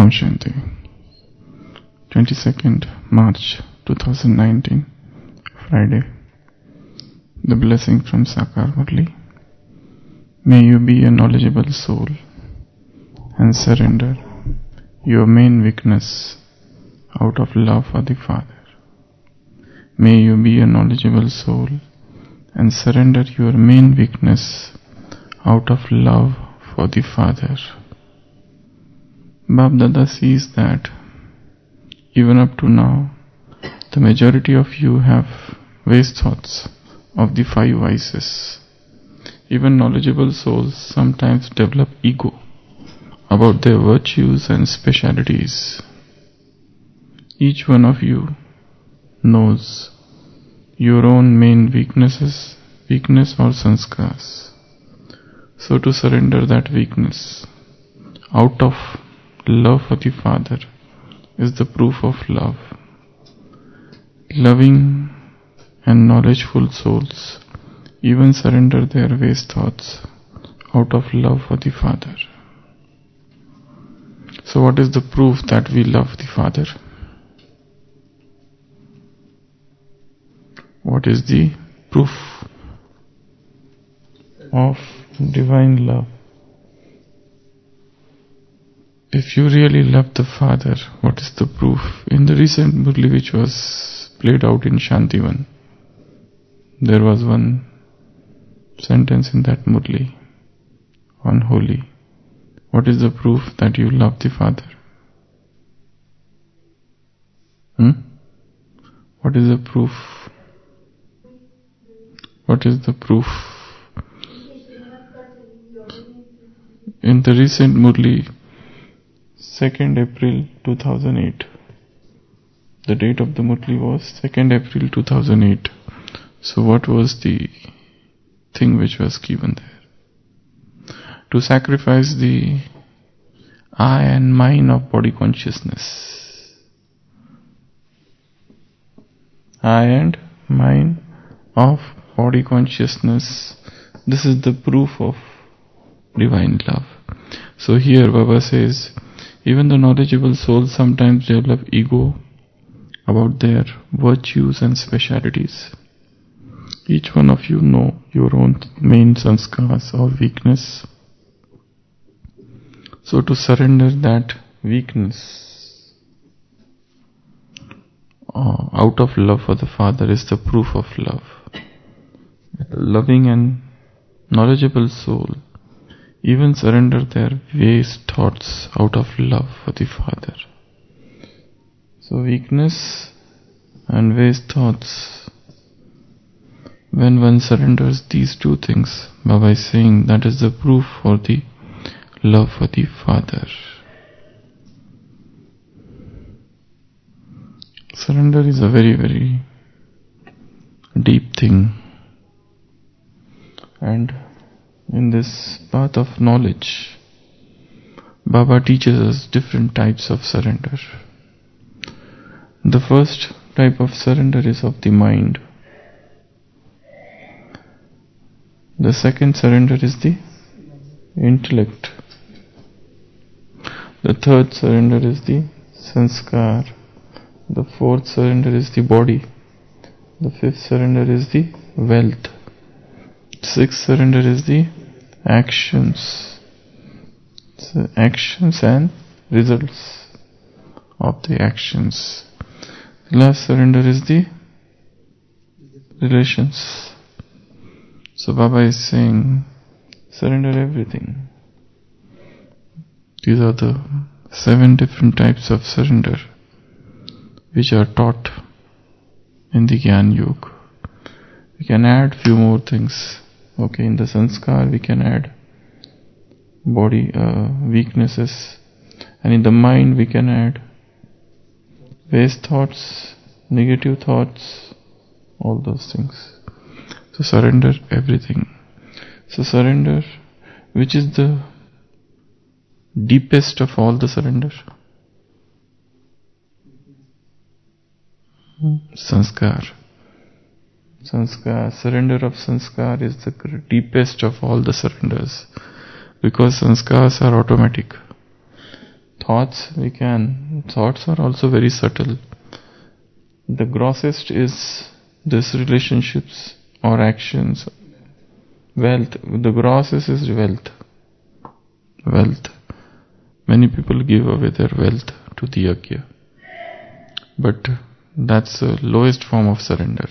Om Shanti. 22nd March 2019, Friday. The blessing from Sakar Murli. May you be a knowledgeable soul and surrender your main weakness out of love for the Father. May you be a knowledgeable soul and surrender your main weakness out of love for the Father. Bab Dada sees that even up to now, the majority of you have waste thoughts of the five vices. Even knowledgeable souls sometimes develop ego about their virtues and specialities. Each one of you knows your own main weakness or sanskars. So to surrender that weakness out of love for the Father is the proof of love. Loving and knowledgeful souls even surrender their waste thoughts out of love for the Father. So what is the proof that we love the Father? What is the proof of divine love? If you really love the Father, what is the proof? In the recent Murli which was played out in Shantivan, there was one sentence in that Murli on Holi. What is the proof that you love the Father? What is the proof? What is the proof? In the recent Murli, 2nd April 2008. The date of the Murli was 2nd April 2008. So what was the thing which was given there? To sacrifice the I and mine of body consciousness. I and mine of body consciousness. This is the proof of divine love. So here Baba says, even the knowledgeable souls sometimes develop ego about their virtues and specialities. Each one of you know your own main sanskars or weakness. So to surrender that weakness out of love for the Father is the proof of love. A loving and knowledgeable soul even surrender their waste thoughts out of love for the Father. So weakness and waste thoughts, when one surrenders these two things, Baba is saying that is the proof for the love for the Father. Surrender is a very, very deep thing. And in this path of knowledge, Baba teaches us different types of surrender. The first type of surrender is of the mind. The second surrender is the intellect. The third surrender is the sanskar. The fourth surrender is the body. The fifth surrender is the wealth. Sixth surrender is the actions. So actions and results of the actions. The last surrender is the relations. So Baba is saying, surrender everything. These are the 7 different types of surrender which are taught in the Gyan Yoga. We can add few more things. Okay, in the sanskar we can add body weaknesses, and in the mind we can add waste thoughts, negative thoughts, all those things. So surrender everything. So surrender, which is the deepest of all the surrender? Sanskar. Surrender of sanskar is the deepest of all the surrenders, because sanskars are automatic. Thoughts thoughts are also very subtle. The grossest is this relationships or actions. Wealth, the grossest is wealth. Wealth. Many people give away their wealth to the yajna. But that's the lowest form of surrender.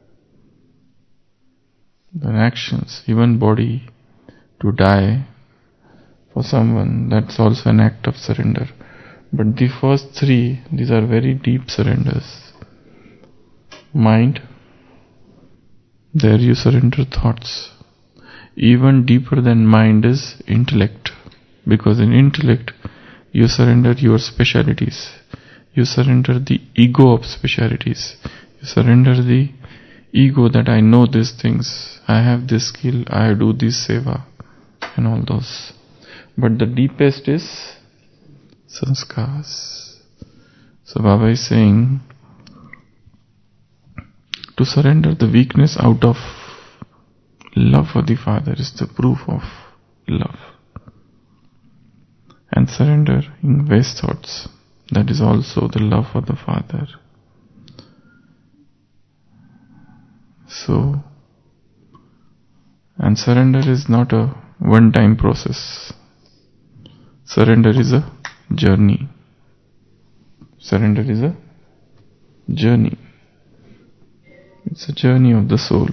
The actions, even body, to die for someone, that's also an act of surrender. But the first three, these are very deep surrenders. Mind, there you surrender thoughts. Even deeper than mind is intellect, because in intellect you surrender your specialities. You surrender the ego of specialities. You surrender the ego that I know these things, I have this skill, I do this seva, and all those. But the deepest is sanskars. So Baba is saying, to surrender the weakness out of love for the Father is the proof of love. And surrender in waste thoughts, that is also the love for the Father. So, and surrender is not a one-time process. Surrender is a journey. Surrender is a journey. It's a journey of the soul.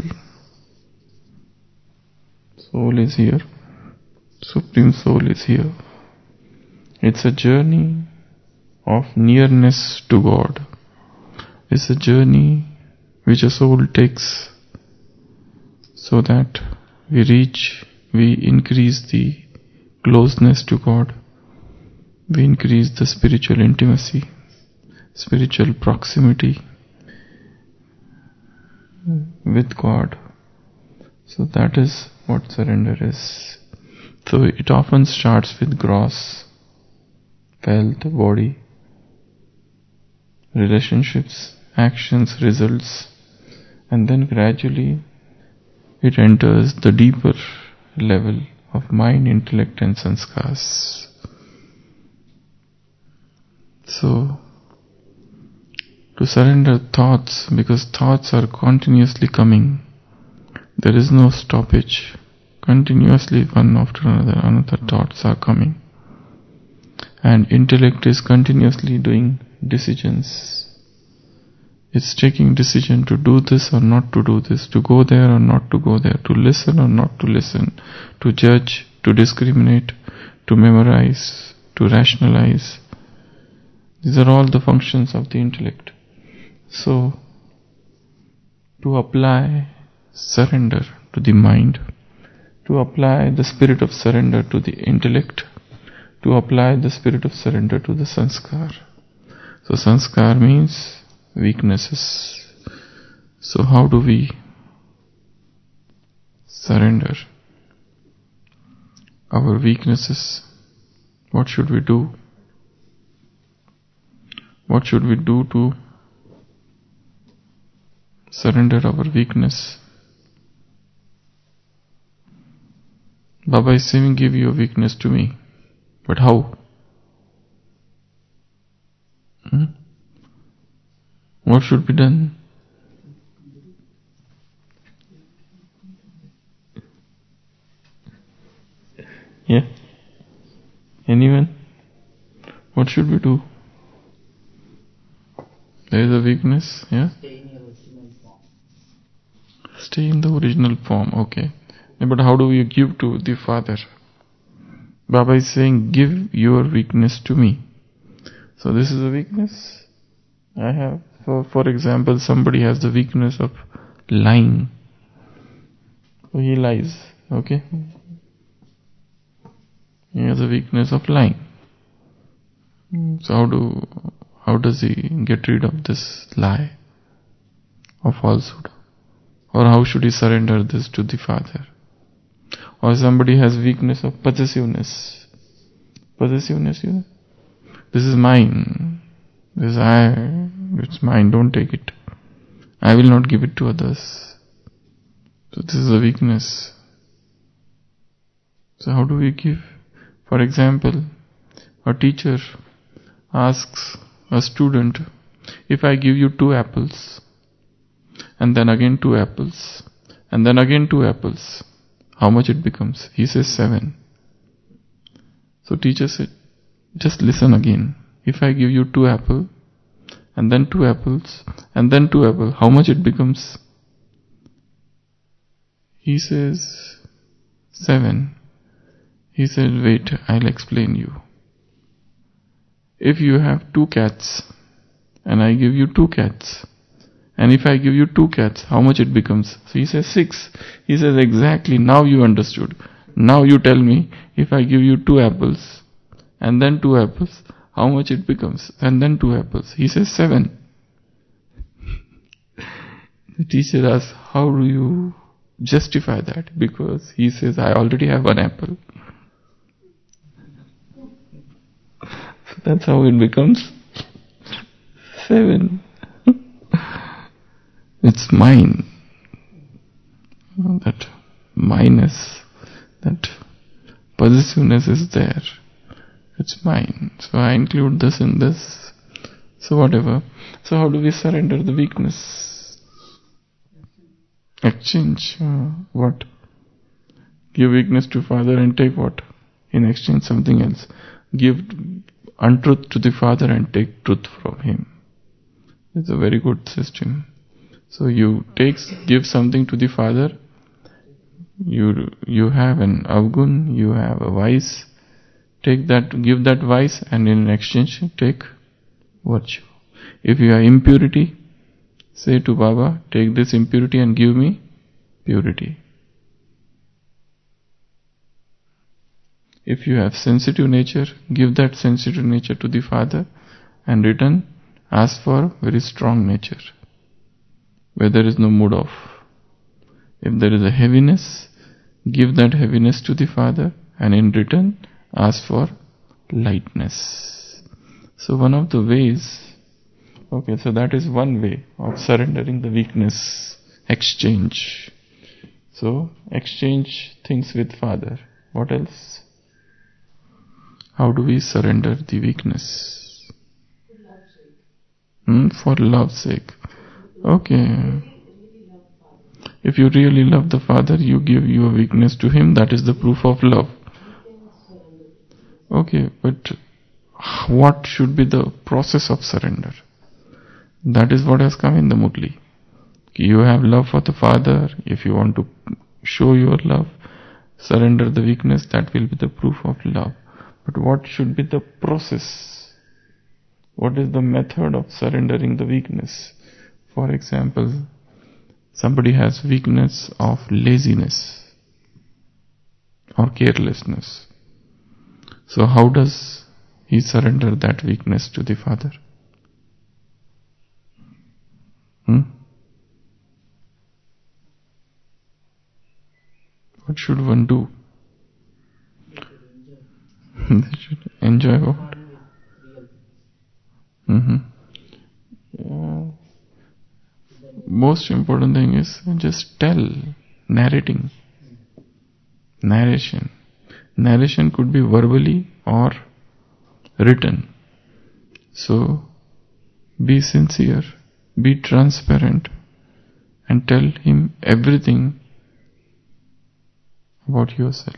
Soul is here. Supreme Soul is here. It's a journey of nearness to God. It's a journey which a soul takes so that we increase the closeness to God. We increase the spiritual intimacy, spiritual proximity with God. So that is what surrender is. So it often starts with gross, wealth, body, relationships, actions, results, and then gradually it enters the deeper level of mind, intellect and sanskars. So, to surrender thoughts, because thoughts are continuously coming, there is no stoppage. Continuously one after another thoughts are coming. And intellect is continuously doing decisions. It's taking decision to do this or not to do this, to go there or not to go there, to listen or not to listen, to judge, to discriminate, to memorize, to rationalize. These are all the functions of the intellect. So, to apply surrender to the mind, to apply the spirit of surrender to the intellect, to apply the spirit of surrender to the sanskar. So sanskar means weaknesses. So how do we surrender our weaknesses? What should we do? What should we do to surrender our weakness? Baba is saying, give your weakness to me. But how? What should be done? Yeah? Anyone? What should we do? There is a weakness, yeah? Stay in your original form. Stay in the original form, okay. But how do we give to the Father? Baba is saying, give your weakness to me. So this is a weakness I have. For example, somebody has the weakness of lying. So he lies, okay? He has a weakness of lying. So how does he get rid of this lie of falsehood? Or how should he surrender this to the Father? Or somebody has weakness of possessiveness. Possessiveness, you know? This is mine. It's mine, don't take it. I will not give it to others. So this is a weakness. So how do we give? For example, a teacher asks a student, if I give you 2 apples, and then again 2 apples, and then again 2 apples, how much it becomes? He says 7. So teacher said, just listen again. If I give you 2 apples, and then 2 apples, and then 2 apples, how much it becomes? He says 7. He said, wait, I'll explain you. If you have 2 cats, and I give you 2 cats, and if I give you 2 cats, how much it becomes? So he says 6. He says, exactly, now you understood. Now you tell me, if I give you 2 apples, and then 2 apples, how much it becomes? And then 2 apples. He says 7. The teacher asks, how do you justify that? Because he says, I already have 1 apple. So that's how it becomes 7. It's mine. That minus, that possessiveness is there. It's mine. So I include this in this. So whatever. So how do we surrender the weakness? Exchange. What? Give weakness to Father and take what? In exchange something else. Give untruth to the Father and take truth from Him. It's a very good system. So you give something to the Father. You have an avgun, you have a vice. Take that, give that vice, and in exchange take virtue. If you have impurity, say to Baba, take this impurity and give me purity. If you have sensitive nature, give that sensitive nature to the Father, and return ask for very strong nature, where there is no mood off. If there is a heaviness, give that heaviness to the Father, and in return ask for lightness. So one of the ways, so that is one way of surrendering the weakness, exchange. So exchange things with Father. What else? How do we surrender the weakness? For love's sake. Okay. If you really love the Father, you give your weakness to Him. That is the proof of love. Okay, but what should be the process of surrender? That is what has come in the Murli. You have love for the Father. If you want to show your love, surrender the weakness. That will be the proof of love. But what should be the process? What is the method of surrendering the weakness? For example, somebody has weakness of laziness or carelessness. So how does he surrender that weakness to the Father? What should one do? They should enjoy what? Most important thing is just tell, narrating. Narration. Narration could be verbally or written. So, be sincere, be transparent, and tell him everything about yourself.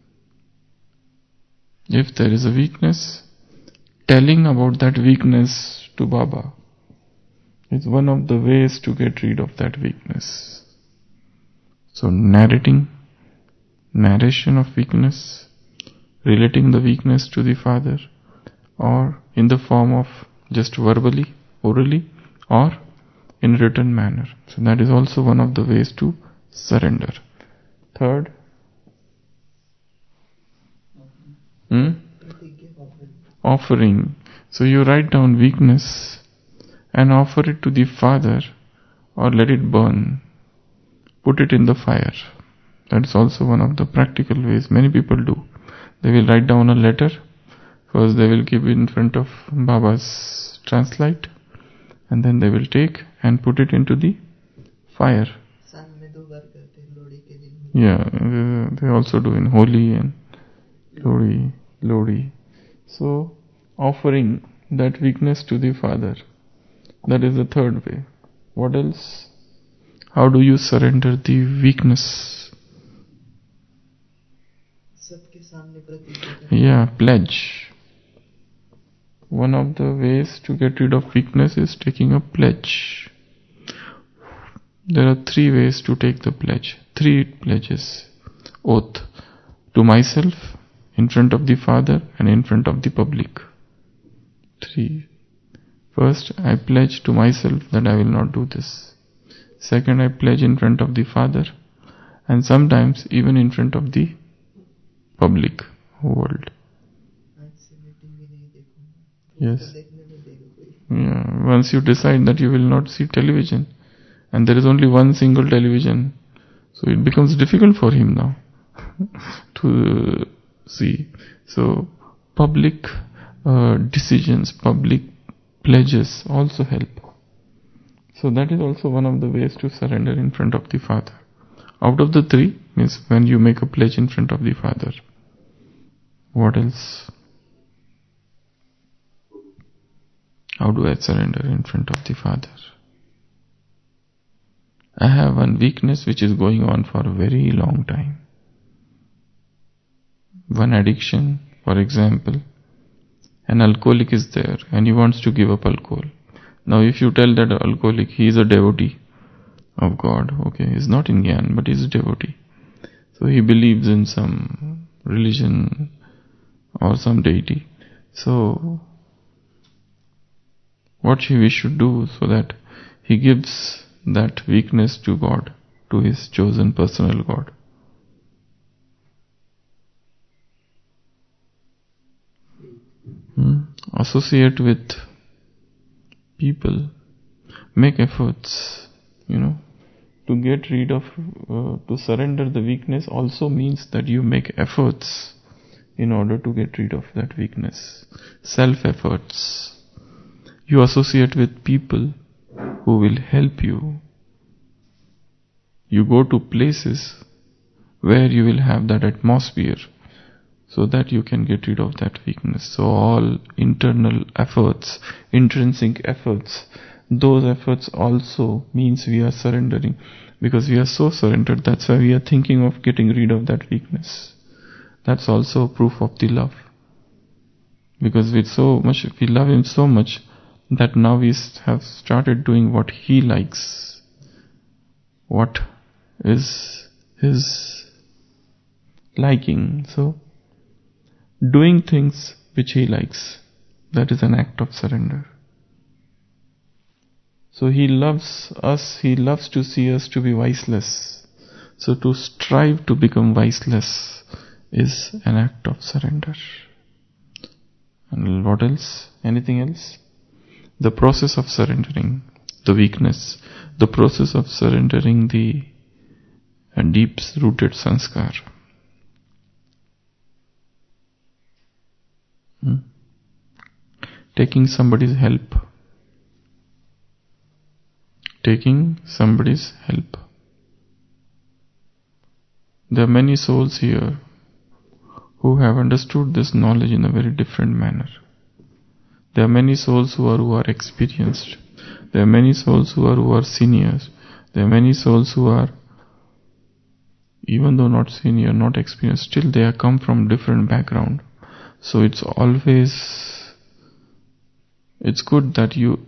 If there is a weakness, telling about that weakness to Baba is one of the ways to get rid of that weakness. So narration of weakness, relating the weakness to the Father, or in the form of just verbally, orally, or in written manner. So that is also one of the ways to surrender. Third, offering. So you write down weakness and offer it to the Father, or let it burn. Put it in the fire. That is also one of the practical ways many people do. They will write down a letter. First they will keep it in front of Baba's translight, and then they will take and put it into the fire. Yeah, they also do in Holi and Lodi. So offering that weakness to the Father. That is the third way. What else? How do you surrender the weakness? Yeah, pledge. One of the ways to get rid of weakness is taking a pledge. There are 3 ways to take the pledge. 3 pledges. Oath. To myself, in front of the Father, and in front of the public. 3. First, I pledge to myself that I will not do this. Second, I pledge in front of the Father, and sometimes even in front of the public world. Yes. Yeah. Once you decide that you will not see television, and there is only one single television, so it becomes difficult for him now to see. So public decisions, public pledges also help. So that is also one of the ways to surrender in front of the Father. Out of the 3 means when you make a pledge in front of the Father. What else? How do I surrender in front of the Father? I have one weakness which is going on for a very long time. One addiction, for example, an alcoholic is there and he wants to give up alcohol. Now if you tell that alcoholic, he is a devotee of God, okay, he is not in Gyan, but he is a devotee. So he believes in some religion or some deity. So what we should do so that he gives that weakness to God, to his chosen personal God. Associate with people, make efforts, to get rid of, to surrender the weakness also means that you make efforts in order to get rid of that weakness. Self-efforts. You associate with people who will help you. You go to places where you will have that atmosphere so that you can get rid of that weakness. So all internal efforts, intrinsic efforts, those efforts also means we are surrendering, because we are so surrendered, that's why we are thinking of getting rid of that weakness. That's also proof of the love. Because we love him so much that now we have started doing what he likes, what is his liking. So doing things which he likes, that is an act of surrender. So he loves us, he loves to see us to be viceless. So to strive to become viceless is an act of surrender. And what else? Anything else? The process of surrendering the weakness, the process of surrendering the deep-rooted sanskar. Taking somebody's help. Taking somebody's help. There are many souls here who have understood this knowledge in a very different manner. There are many souls who are experienced. There are many souls who are seniors. There are many souls who are, even though not senior, not experienced, still they have come from different background. So it's good that you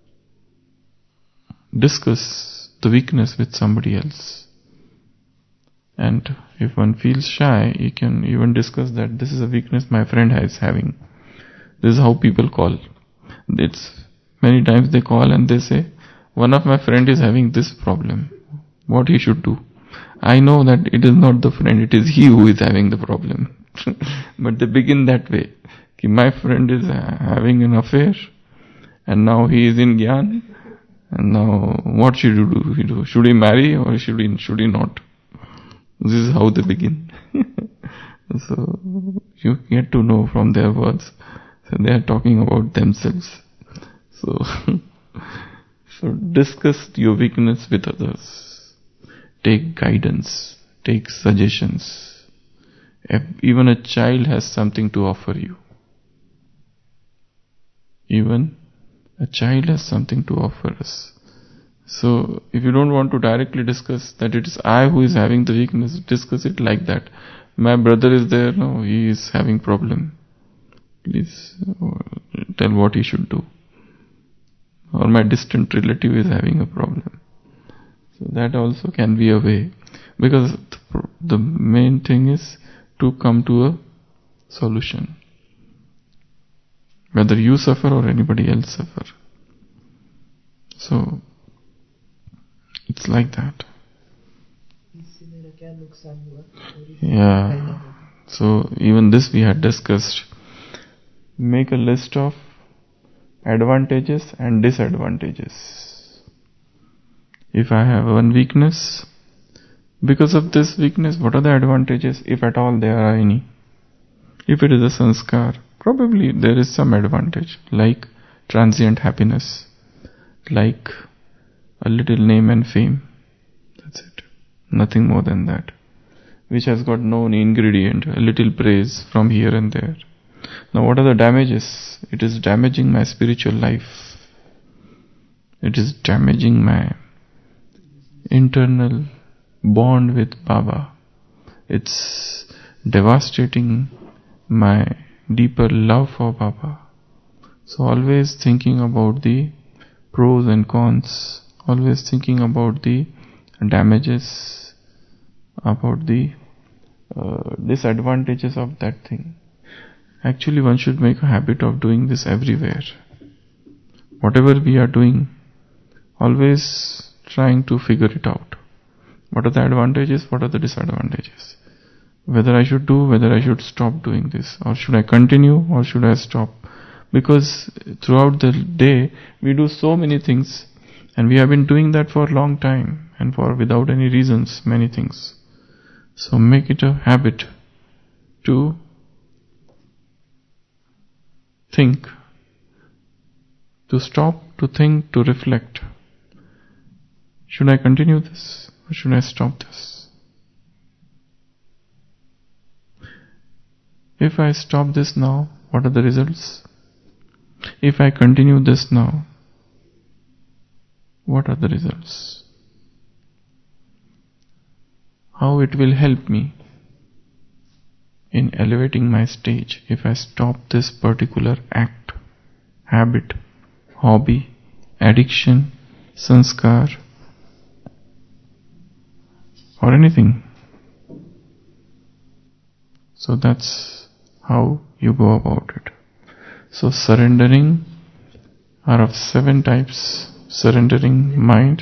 discuss the weakness with somebody else. And if one feels shy, you can even discuss that this is a weakness my friend is having. This is how people call. It's many times they call and they say, one of my friend is having this problem. What he should do? I know that it is not the friend, it is he who is having the problem. But they begin that way. My friend is having an affair and now he is in Gyan. And now what should you do? Should he marry or should he not? This is how they begin. So you get to know from their words. So they are talking about themselves. So discuss your weakness with others. Take guidance. Take suggestions. Even a child has something to offer you. Even a child has something to offer us. So, if you don't want to directly discuss that it is I who is having the weakness, discuss it like that. My brother is there, no, he is having problem. Please tell what he should do. Or my distant relative is having a problem. So that also can be a way. Because the main thing is to come to a solution. Whether you suffer or anybody else suffer. So, it's like that. Yeah. So, even this we had discussed. Make a list of advantages and disadvantages. If I have one weakness, because of this weakness, what are the advantages, if at all there are any? If it is a sanskar, probably there is some advantage, like transient happiness, like a little name and fame. That's it. Nothing more than that. Which has got no ingredient, a little praise from here and there. Now what are the damages? It is damaging my spiritual life. It is damaging my internal bond with Baba. It's devastating my deeper love for Baba. So always thinking about the pros and cons, always thinking about the damages, about the disadvantages of that thing. Actually, one should make a habit of doing this everywhere. Whatever we are doing, always trying to figure it out. What are the advantages? What are the disadvantages? Whether I should do, whether I should stop doing this, or should I continue, or should I stop? Because throughout the day, we do so many things, and we have been doing that for a long time, and for without any reasons, many things. So make it a habit to think, to stop, to think, to reflect. Should I continue this, or should I stop this? If I stop this now, what are the results? If I continue this now, what are the results? How it will help me in elevating my stage if I stop this particular act, habit, hobby, addiction, sanskar, or anything. So that's how you go about it. So surrendering are of 7 types. Surrendering mind.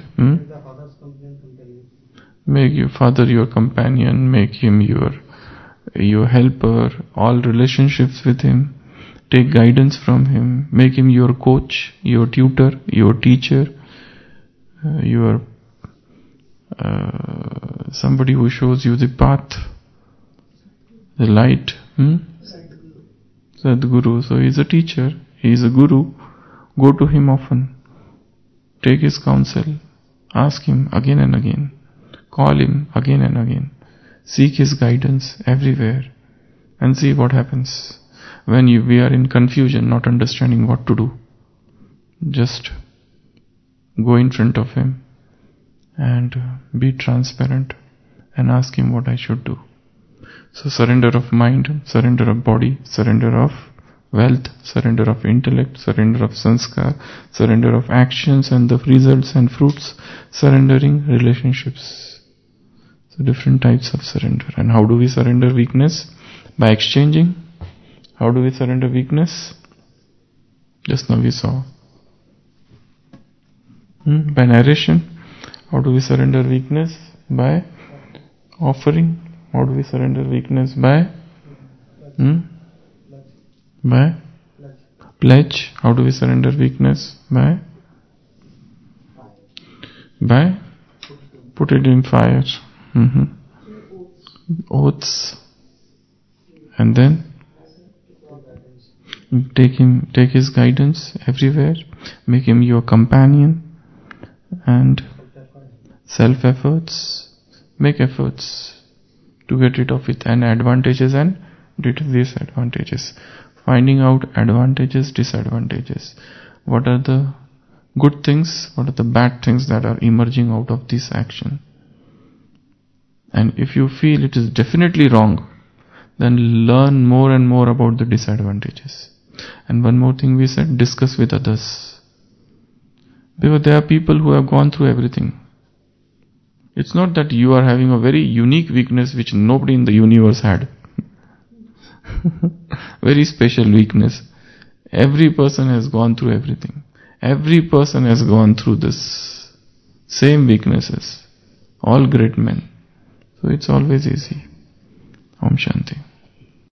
Make your father your companion, make him your helper, all relationships with him. Take guidance from him, make him your coach, your tutor, your teacher, your somebody who shows you the path, the light. Sadguru. So he is a teacher, he is a guru. Go to him often. Take his counsel. Ask him again and again. Call him again and again. Seek his guidance everywhere and see what happens. When we are in confusion, not understanding what to do, just go in front of him and be transparent and ask him what I should do. So surrender of mind, surrender of body, surrender of wealth, surrender of intellect, surrender of sanskar, surrender of actions and the results and fruits, surrendering relationships. So different types of surrender. And how do we surrender weakness? By exchanging. How do we surrender weakness? Just now we saw. By narration. How do we surrender weakness? By offering. How do we surrender weakness? By by pledge. How do we surrender weakness? By put it in fire. Oaths. And then take his guidance everywhere. Make him your companion. And self-efforts. Make efforts to get rid of it and advantages and disadvantages. finding out advantages, disadvantages. What are the good things, what are the bad things that are emerging out of this action. And if you feel it is definitely wrong, then learn more and more about the disadvantages. And one more thing we said, discuss with others. Because there are people who have gone through everything. It's not that you are having a very unique weakness which nobody in the universe had. Very special weakness. Every person has gone through everything. Every person has gone through this same weaknesses. All great men. So it's always easy. Om Shanti.